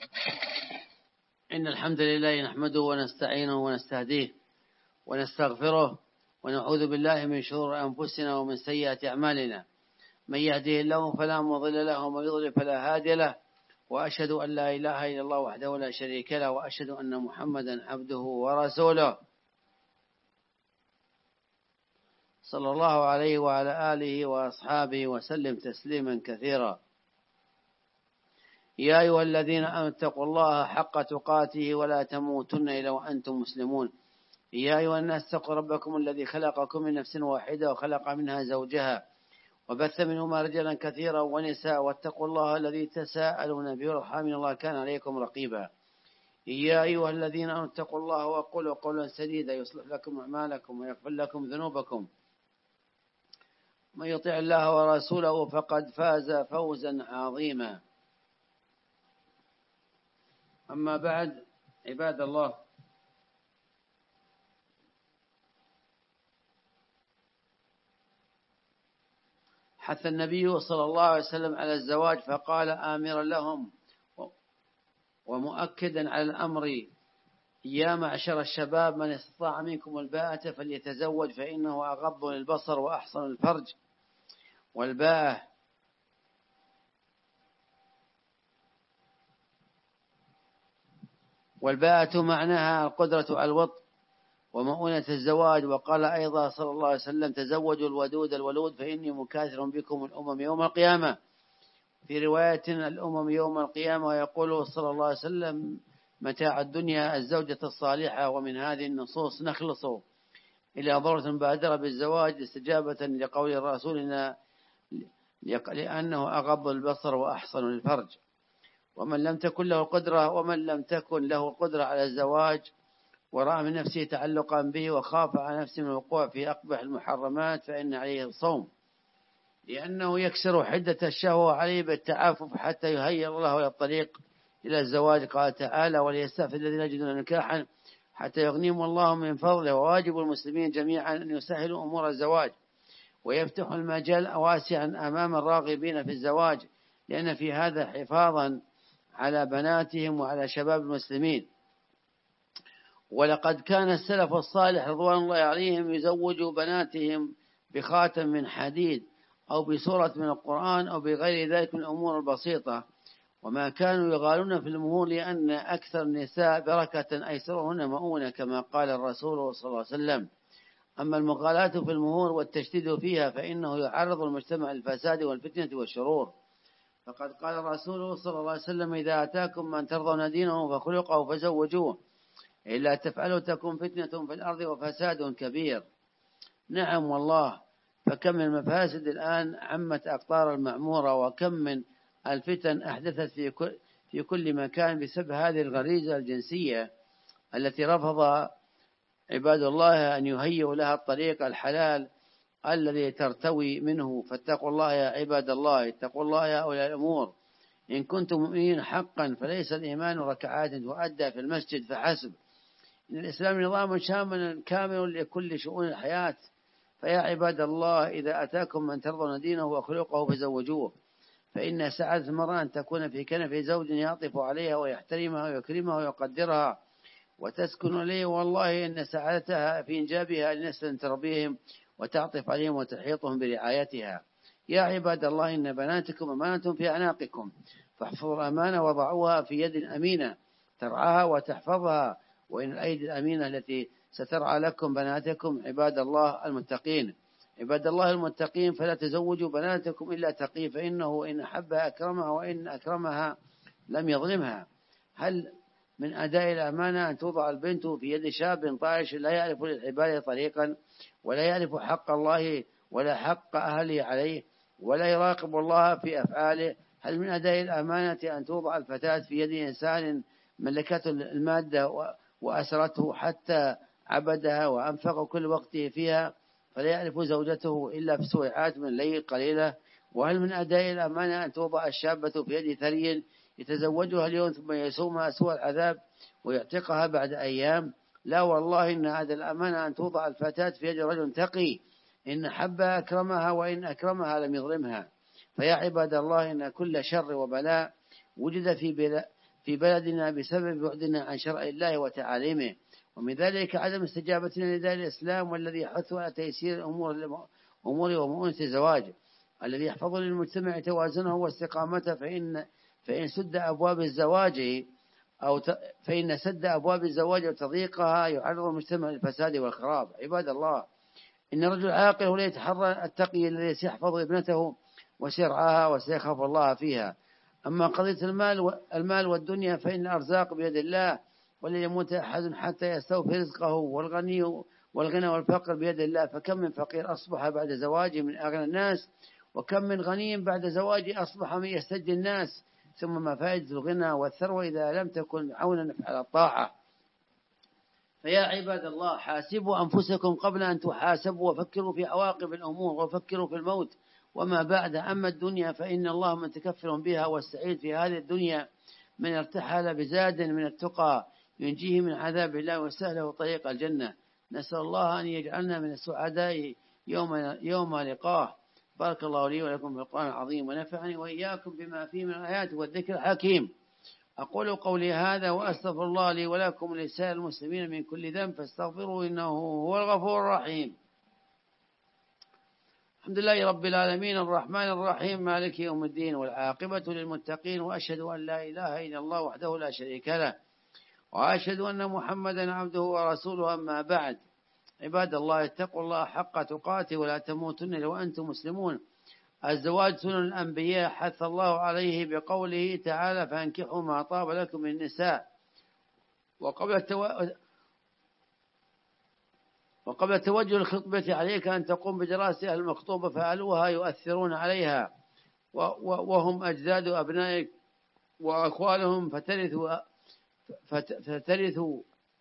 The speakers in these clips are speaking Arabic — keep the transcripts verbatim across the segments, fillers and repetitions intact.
إن الحمد لله نحمده ونستعينه ونستهديه ونستغفره ونعوذ بالله من شرور أنفسنا ومن سيئات أعمالنا. من يهده الله فلا مضل له ومن يضلل فلا هادي له، وأشهد أن لا إله إلا الله وحده لا شريك له، وأشهد أن محمدا عبده ورسوله صلى الله عليه وعلى آله وأصحابه وسلم تسليما كثيرا. يا أيها الذين آمنوا اتقوا الله حق تقاته ولا تموتن إلا وأنتم مسلمون. يا أيها الناس اتقوا ربكم الذي خلقكم من نفس واحدة وخلق منها زوجها وبث منهما رجالا كثيرا ونساء، واتقوا الله الذي تساءلون به والأرحام إن الله كان عليكم رقيبا. يا أيها الذين آمنوا اتقوا الله وقولوا قولا سديدا يصلح لكم أعمالكم ويغفر لكم ذنوبكم. من يطع الله ورسوله فقد فاز فوزا عظيما. أما بعد، عباد الله، حث النبي صلى الله عليه وسلم على الزواج فقال آمرا لهم ومؤكدا على الأمر: يا معشر الشباب من استطاع منكم الباءة فليتزوج فإنه أغض للبصر وأحصن الفرج. والباءة والباءة معناها القدرة على الوطء ومؤونة الزواج. وقال أيضا صلى الله عليه وسلم: تزوجوا الودود الولود فإني مكاثر بكم الأمم يوم القيامة. في رواية الأمم يوم القيامة. ويقول صلى الله عليه وسلم: متاع الدنيا الزوجة الصالحة. ومن هذه النصوص نخلص إلى ضرورة المبادرة بالزواج استجابة لقول الرسول لأنه أغض البصر وأحصن الفرج. ومن لم تكن له قدرة ومن لم تكن له قدرة على الزواج ورأى من نفسه تعلقا به وخاف على نفسه من الوقوع في أقبح المحرمات فإن عليه الصوم، لأنه يكسر حدة الشهوة عليه بالتعافف حتى يهيئ الله إلى الطريق إلى الزواج. قال تعالى: وليستعفف الذين يجدون نكاحا حتى يغنيهم الله من فضله. وواجب المسلمين جميعا أن يسهلوا أمور الزواج ويفتحوا المجال واسعا أمام الراغبين في الزواج، لأن في هذا حفاظا على بناتهم وعلى شباب المسلمين. ولقد كان السلف الصالح رضوان الله عليهم يزوجوا بناتهم بخاتم من حديد أو بسورة من القرآن أو بغير ذلك من الأمور البسيطة، وما كانوا يغالون في المهور لأن أكثر النساء بركة أيسرهن مؤونة كما قال الرسول صلى الله عليه وسلم. أما المغالاة في المهور والتشديد فيها فإنه يعرض المجتمع للفساد والفتنة والشرور. فقد قال الرسول صلى الله عليه وسلم: إذا أتاكم من ترضون دينه فخلقه فزوجوه، إلا تفعلوا تكون فتنة في الأرض وفساد كبير. نعم والله، فكم من المفاسد الآن عمت أقطار المعمورة، وكم من الفتن أحدثت في كل, في كل مكان بسبب هذه الغريزة الجنسية التي رفض عباد الله أن يهيئوا لها الطريق الحلال الذي ترتوي منه. فاتقوا الله يا عباد الله، اتقوا الله يا أولي الأمور. إن كنتم مؤمنين حقا فليس الإيمان ركعات تؤدى في المسجد فحسب. إن الإسلام نظام شامل كامل لكل شؤون الحياة. فيا عباد الله، إذا أتاكم من ترضون دينه وخلقه فزوجوه، فإن سعادة المرأة أن تكون في كنف زوج يعطف عليها ويحترمها ويكرمها ويقدرها وتسكن إليه. والله إن سعادتها في إنجابها لنسل تربيهم وتعطف عليهم وتحيطهم برعايتها. يا عباد الله، إن بناتكم أمانة في أعناقكم، فاحفظوا الأمانة وضعوها في يد أمينة ترعاها وتحفظها. وإن الأيدي الأمينة التي سترعى لكم بناتكم عباد الله المتقين. عباد الله المتقين، فلا تزوجوا بناتكم إلا تقي، فإنه إن أحبها أكرمها وإن أكرمها لم يظلمها. هل من أداء الأمانة أن توضع البنت في يد شاب طائش لا يعرف للعبادة طريقا ولا يعرف حق الله ولا حق أهله عليه ولا يراقب الله في أفعاله؟ هل من أداء الأمانة أن توضع الفتاة في يد إنسان ملكته المادة وأسرته حتى عبدها وأنفق كل وقته فيها فلا يعرف زوجته إلا في سويعات من الليل قليلة؟ وهل من أداء الأمانة أن توضع الشابة في يد ثري يتزوجها اليوم ثم يسومها سوء العذاب ويعتقها بعد أيام؟ لا والله، إن هذا الأمانة أن توضع الفتاة في يد رجل تقي، إن حبها أكرمها وإن أكرمها لم يظلمها. فيا عباد الله، إن كل شر وبلاء وجد في في بلدنا بسبب بعدنا عن شرع الله وتعاليمه، ومن ذلك عدم استجابتنا لدار الإسلام والذي يحث على تيسير الأمور أمور ومؤونة الزواج الذي يحفظ للمجتمع توازنه واستقامته، فإن فإن سد أبواب الزواج أو فإن سد أبواب الزواج وتضييقها يعرض المجتمع للفساد والخراب. عباد الله، إن الرجل العاقل هو الذي يتحرى التقي الذي سيحفظ ابنته وسيرعاها وسيخاف الله فيها. أما قضية المال المال والدنيا فإن الأرزاق بيد الله، ولن يموت أحد حتى يستوفي رزقه، والغني والغنى والفقر بيد الله. فكم من فقير أصبح بعد زواجه من أغنى الناس، وكم من غني بعد زواجه أصبح من يستجدي الناس. ثم ما فائدة الغنى والثروة إذا لم تكن عونا على الطاعة؟ فيا عباد الله، حاسبوا أنفسكم قبل أن تحاسبوا، وفكروا في عواقب الأمور، وفكروا في الموت وما بعد. أما الدنيا فإن الله متكفل بها، والسعيد في هذه الدنيا من ارتحل بزاد من التقى ينجيه من عذاب الله وسهله طريق الجنة. نسأل الله أن يجعلنا من السعداء يوم, يوم لقاه. بارك الله لي ولكم في القرآن العظيم، ونفعني وإياكم بما فيه من الآيات والذكر الحكيم. أقول قولي هذا وأستغفر الله لي ولكم ولسائر المسلمين من كل ذنب، فاستغفروا إنه هو الغفور الرحيم. الحمد لله رب العالمين الرحمن الرحيم مالك يوم الدين، والعاقبة للمتقين، وأشهد أن لا إله إلا الله وحده لا شريك له، وأشهد أن محمدا عبده ورسوله. أما بعد، عباد الله، اتقوا الله حق تقاته ولا تموتن إلا وأنتم مسلمون. الزواج سنن الأنبياء حث الله عليه بقوله تعالى: فانكحوا ما طاب لكم من النساء. وقبل التو... وقبل توجه الخطبة عليك أن تقوم بدراسة المخطوبة، فأهلها يؤثرون عليها وهم أجداد أبنائك وأخوالهم، فترثوا فترثوا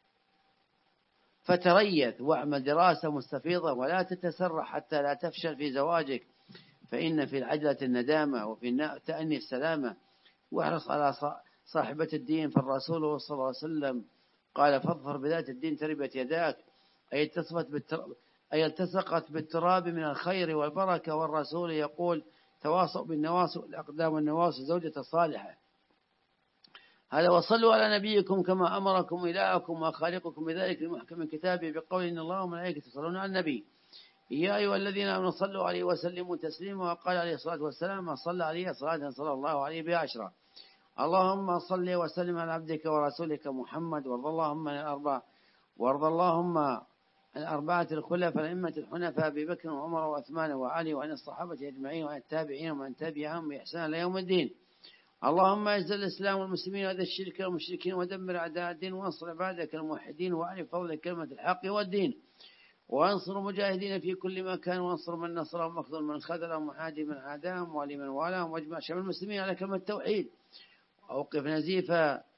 فتريث، واعمل دراسة مستفيضة ولا تتسرع حتى لا تفشل في زواجك، فإن في العجلة الندامة وفي التأني السلامة. واحرص على صاحبة الدين، فالرسول صلى الله عليه وسلم قال: فاظفر بذات الدين تربت يداك، أي أي التصقت بالتراب من الخير والبركة. والرسول يقول: تواصوا بالنواصي والأقدام والنواصي زوجة صالحة. هذا وصلوا على نبيكم كما أمركم إلهكم وخالقكم بذلك المحكم كتابه، بقول: إن الله وملائكته يصلون على النبي يا أيها الذين آمنوا صلوا عليه وسلموا تسليما. وقال عليه الصلاة والسلام: من صلى عليه صلاة صلى الله عليه بها عشرا. اللهم صل وسلم على عبدك ورسولك محمد. وارض اللهم عن الأربعة وارض اللهم عن الأربعة الخلفاء الأئمة الحنفاء أبي بكر وعمر وعثمان وعلي، وعن الصحابة أجمعين، وعن التابعين ومن تبعهم بإحسان إلى يوم الدين. اللهم اعز الإسلام والمسلمين وأذل الشرك والمشركين، ودمر أعداء الدين، وانصر عبادك الموحدين، وأعرف فضل كلمة الحق والدين، وانصر المجاهدين في كل مكان، وانصر من نصرهم واخذل من خذلهم، وعادي من عاداهم، والي من والاهم، واجمع شمل المسلمين على كلمة التوحيد، وأوقف نزيف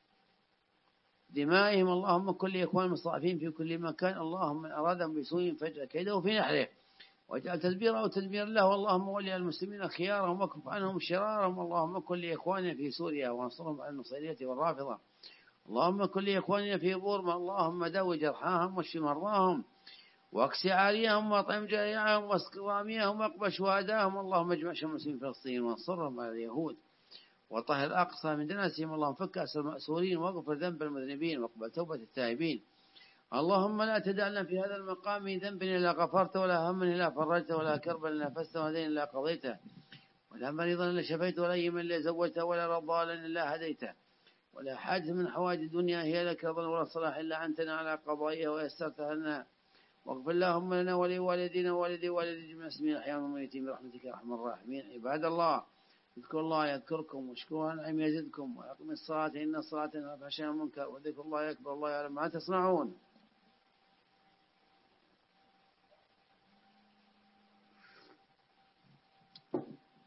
دمائهم. اللهم كل إخوان المستضعفين في كل مكان، اللهم من أرادهم بسوء فاجعل كيده في نحره، واجعل تدبيره تدبير له. اللهم ولي المسلمين خيارهم واكف عنهم شرارهم. اللهم كل إخواننا في سوريا وانصرهم على النصيرية والرافضة. اللهم كل إخواننا في بورما، اللهم داوي جرحاهم واشف مرضاهم، واكس عاريهم، واطعم جائعهم، واسق ضاميهم، واقبل شهداهم. اللهم اجمع شمل المسلمين في فلسطين وانصرهم على اليهود، وطهر الأقصى من دنسهم. اللهم فك أسر المأسورين، واغفر ذنب المذنبين، واقبل توبة التائبين. اللهم لا تدع لنا في هذا المقام ذنب إلا غفرته، ولا هم إلا فرجته، ولا كربا إلا نفسته، ولا دين إلا قضيته، ولا مريضا إلا شفيته، ولا يما إلا زوجته، ولا ضالا إلا هديته، ولا حاجة من حوائج الدنيا هي لك رضا ولا صلاح إلا أنتنا على قضائها ويسرتها لنا. واغفر اللهم لنا ولوالدينا ووالدي والدي جميع المسلمين الأحياء والميتين برحمتك يا أرحم الراحمين. عباد الله، اذكروا الله يذكركم، واشكروه نعم يزدكم، وأقم الصلاة إن الصلاة تنهى عن الفحشاء والمنكر، وذكر الله أكبر، الله يعلم ما تصنعون.